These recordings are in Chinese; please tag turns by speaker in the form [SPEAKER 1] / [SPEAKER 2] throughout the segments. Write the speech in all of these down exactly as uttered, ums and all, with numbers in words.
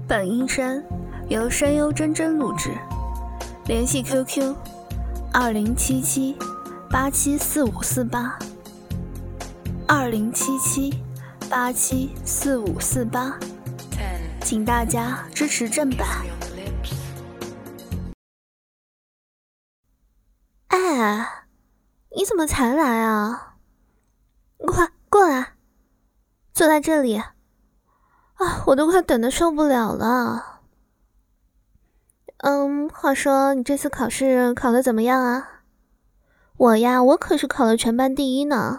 [SPEAKER 1] 本音声由声优真真录制，联系 Q Q 二零七七八七四五四八二零七七八七四五四八，请大家支持正版。哎，你怎么才来啊？快过来，坐在这里。啊，我都快等得受不了了。嗯，话说你这次考试考得怎么样啊？我呀，我可是考了全班第一呢。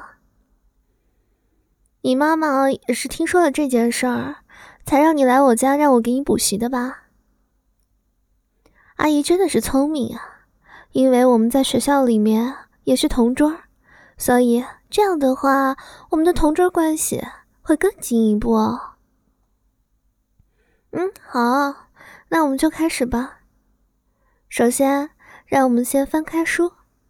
[SPEAKER 1] 你妈妈也是听说了这件事儿，才让你来我家让我给你补习的吧？阿姨真的是聪明啊，因为我们在学校里面也是同桌，所以这样的话，我们的同桌关系会更进一步哦。嗯，好，那我们就开始吧。首先，让我们先翻开书。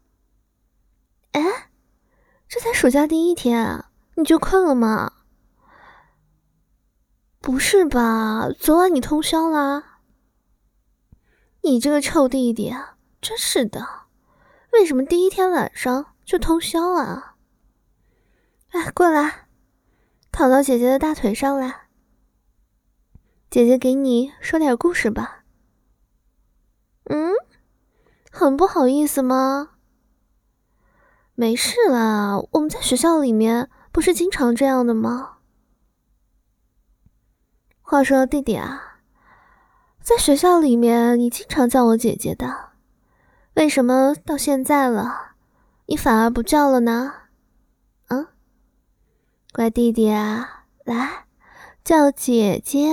[SPEAKER 1] 哎，这才暑假第一天啊，你就困了吗？不是吧，昨晚你通宵啦？你这个臭弟弟啊，真是的，为什么第一天晚上就通宵啊？哎，过来，躺到姐姐的大腿上来。姐姐给你说点故事吧。嗯，很不好意思吗？没事啦，我们在学校里面不是经常这样的吗？话说弟弟啊，在学校里面你经常叫我姐姐的，为什么到现在了，你反而不叫了呢？嗯，乖弟弟啊，来，叫姐姐。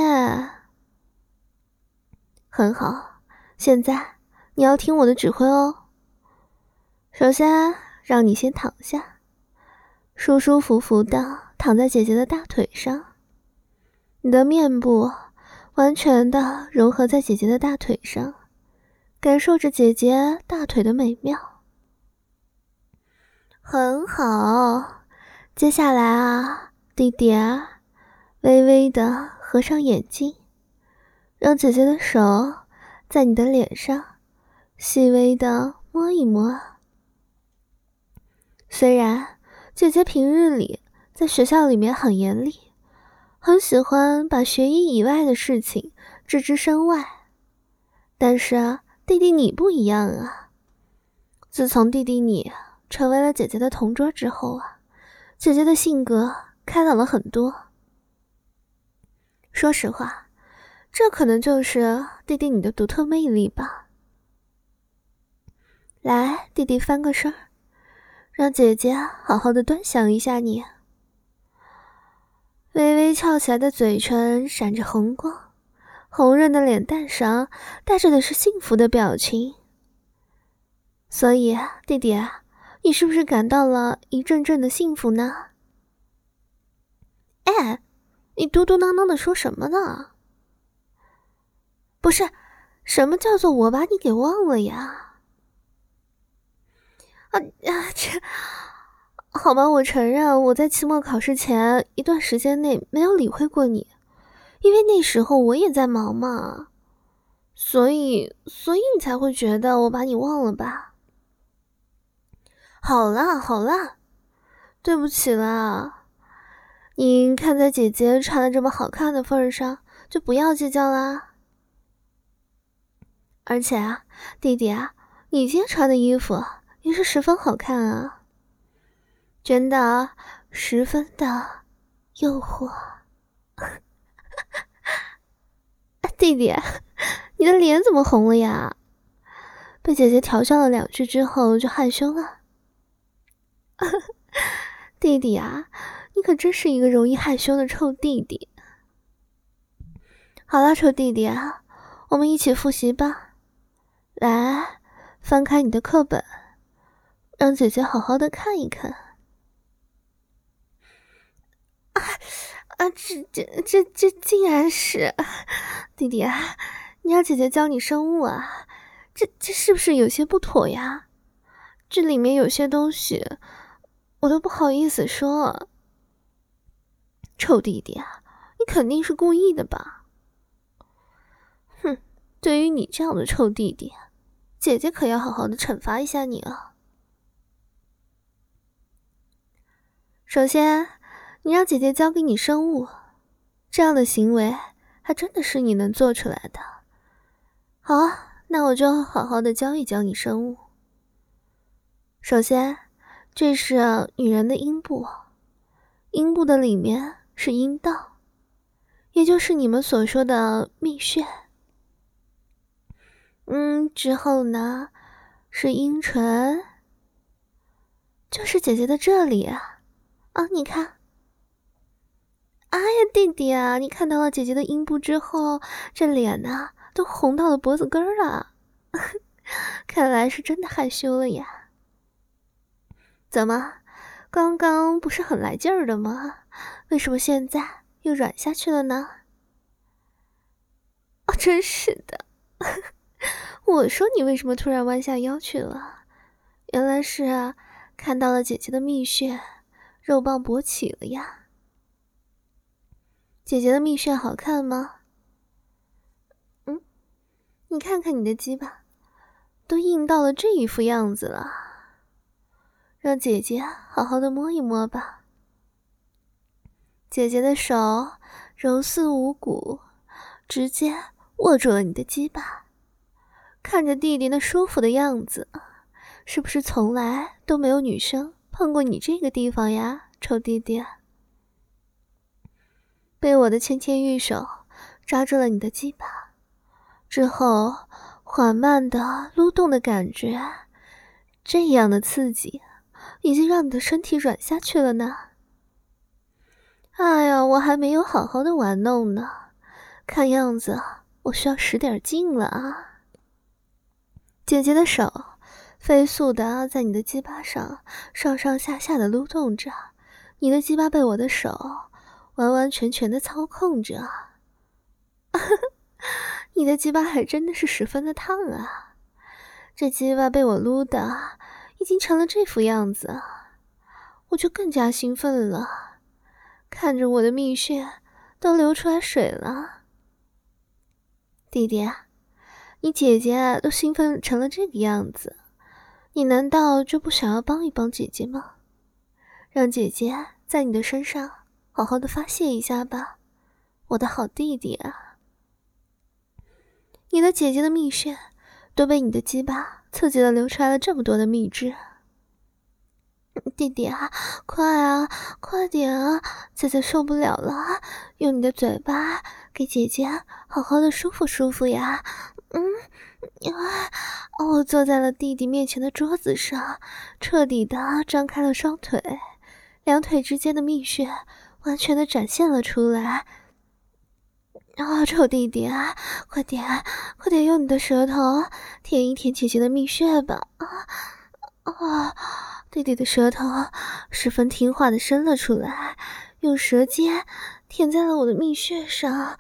[SPEAKER 1] 很好，现在你要听我的指挥哦。首先让你先躺下，舒舒服服的躺在姐姐的大腿上，你的面部完全的融合在姐姐的大腿上，感受着姐姐大腿的美妙。很好，接下来啊，弟弟啊，微微的合上眼睛，让姐姐的手在你的脸上细微的摸一摸。虽然姐姐平日里在学校里面很严厉，很喜欢把学医以外的事情置之身外，但是啊，弟弟你不一样啊。自从弟弟你成为了姐姐的同桌之后啊，姐姐的性格开朗了很多。说实话，这可能就是弟弟你的独特魅力吧。来，弟弟翻个身儿，让姐姐好好的端详一下你。微微翘起来的嘴唇闪着红光，红润的脸蛋上带着的是幸福的表情。所以弟弟啊，你是不是感到了一阵阵的幸福呢？哎，你嘟嘟囔囔的说什么呢？不是，什么叫做我把你给忘了呀？啊啊，这好吧，我承认我在期末考试前一段时间内没有理会过你，因为那时候我也在忙嘛，所以所以你才会觉得我把你忘了吧？好啦好啦，对不起啦，你看在姐姐穿得这么好看的份上，就不要计较啦。而且啊，弟弟啊，你今天穿的衣服也是十分好看啊，真的十分的诱惑。弟弟，你的脸怎么红了呀？被姐姐调笑了两句之后就害羞了。弟弟啊，你可真是一个容易害羞的臭弟弟。好了，臭弟弟啊，我们一起复习吧。来，翻开你的课本，让姐姐好好的看一看。啊啊！这这这这竟然是弟弟啊！你让姐姐教你生物啊？这这是不是有些不妥呀？这里面有些东西我都不好意思说。臭弟弟啊，你肯定是故意的吧？ 对于你这样的臭弟弟，姐姐可要好好的惩罚一下你了。首先，你让姐姐教给你生物，这样的行为还真的是你能做出来的。好啊，那我就好好的教一教你生物。首先，这是女人的阴部，阴部的里面是阴道，也就是你们所说的蜜穴。嗯，之后呢，是阴唇，就是姐姐的这里啊。啊，你看，哎呀，弟弟啊，你看到了姐姐的阴部之后，这脸呢都红到了脖子根儿了，看来是真的害羞了呀。怎么，刚刚不是很来劲儿的吗？为什么现在又软下去了呢？哦，真是的，我说你为什么突然弯下腰去了？原来是啊，看到了姐姐的蜜穴，肉棒勃起了呀。姐姐的蜜穴好看吗？嗯，你看看你的鸡巴，都硬到了这一副样子了，让姐姐好好的摸一摸吧。姐姐的手柔似无骨，直接握住了你的鸡巴，看着弟弟那舒服的样子，是不是从来都没有女生碰过你这个地方呀，臭弟弟？被我的纤纤玉手抓住了你的鸡巴之后，缓慢的撸动的感觉，这样的刺激已经让你的身体软下去了呢。哎呀，我还没有好好的玩弄呢，看样子我需要使点劲了啊。姐姐的手飞速的在你的鸡巴上上上下下的撸动着，你的鸡巴被我的手完完全全的操控着。你的鸡巴还真的是十分的烫啊，这鸡巴被我撸的已经成了这副样子，我就更加兴奋了，看着我的蜜穴都流出来水了。弟弟，你姐姐都兴奋成了这个样子，你难道就不想要帮一帮姐姐吗？让姐姐在你的身上好好的发泄一下吧，我的好弟弟啊。你的姐姐的蜜穴都被你的鸡巴刺激的流出来了这么多的蜜汁。弟弟啊，快啊，快点啊，姐姐受不了了，用你的嘴巴给姐姐好好的舒服舒服呀。嗯，啊，我坐在了弟弟面前的桌子上，彻底的张开了双腿，两腿之间的蜜穴完全的展现了出来。啊、哦，臭弟弟啊，快点快点用你的舌头舔一舔姐姐的蜜穴吧。啊啊！弟弟的舌头十分听话的伸了出来，用舌尖舔在了我的蜜穴上。啊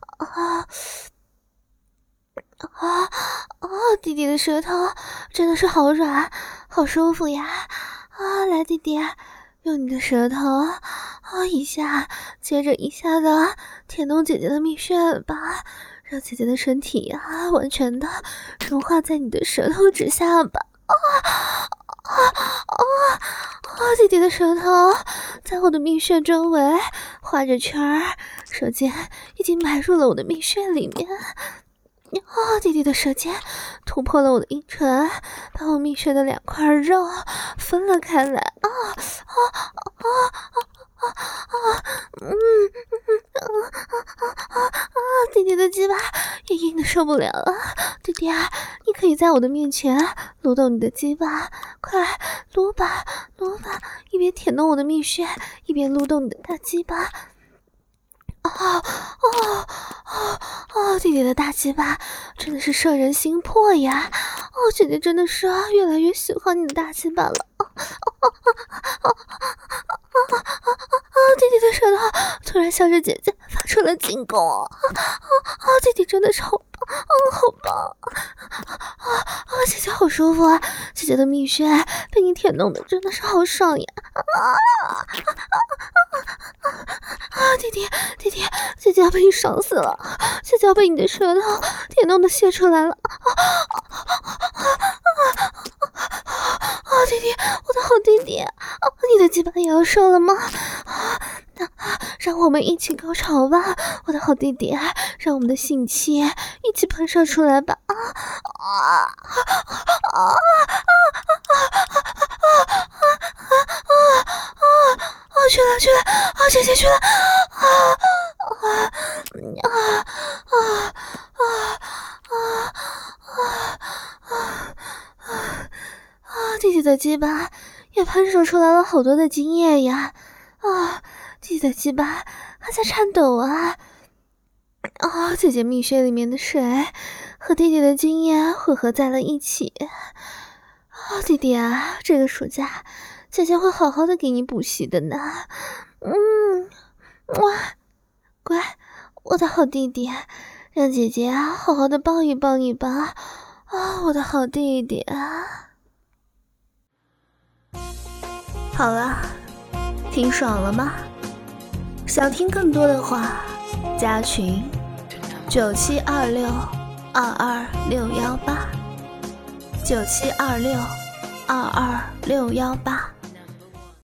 [SPEAKER 1] 啊啊！弟弟的舌头真的是好软好舒服呀。啊，来弟弟，用你的舌头啊一下接着一下的舔动姐姐的蜜穴吧，让姐姐的身体啊完全的融化在你的舌头之下吧。啊啊啊啊！弟弟的舌头在我的蜜穴周围画着圈儿，舌尖已经埋入了我的蜜穴里面。啊！弟弟的舌尖突破了我的阴唇，把我蜜穴的两块肉分了开来。啊啊啊啊啊啊！嗯嗯啊啊啊啊！弟弟的鸡巴也硬的受不了了。弟弟啊，你可以在我的面前撸动你的鸡巴，快撸吧撸吧，一边舔动我的蜜穴，一边撸动你的大鸡巴。啊啊啊啊！弟弟的大鸡巴真的是摄人心魄呀！哦，姐姐真的是啊，越来越喜欢你的大鸡巴了。啊啊啊啊啊啊啊！ 弟弟的舌头突然向着姐姐发出了进攻啊！啊，弟弟真的是好棒，嗯，好棒！啊啊，姐姐好舒服啊！姐姐的蜜穴被你舔弄的真的是好爽呀！啊啊啊啊！弟弟，弟弟，姐姐要被你爽死了！姐姐要被你的舌头舔弄的泄出来了！啊啊啊啊啊！弟弟，我的好弟弟，啊，你的鸡巴也要受了吗？啊，那让我们一起高潮吧，我的好弟弟，让我们的性气一起喷射出来吧！啊啊啊啊啊啊！去了去了，啊，姐姐去了！啊啊啊啊啊啊啊啊！啊，弟弟的鸡巴也喷射出来了好多的精液呀！啊，弟弟的鸡巴还在颤抖啊！啊，姐姐蜜穴里面的水和弟弟的精液混合在了一起。啊，弟弟啊，这个暑假姐姐会好好的给你补习的呢。嗯，哇，乖，我的好弟弟，让姐姐啊好好的抱一抱你吧。啊，我的好弟弟啊！好了，听爽了吗？想听更多的话，加群九七二六二二六幺八九七二六二二六幺八。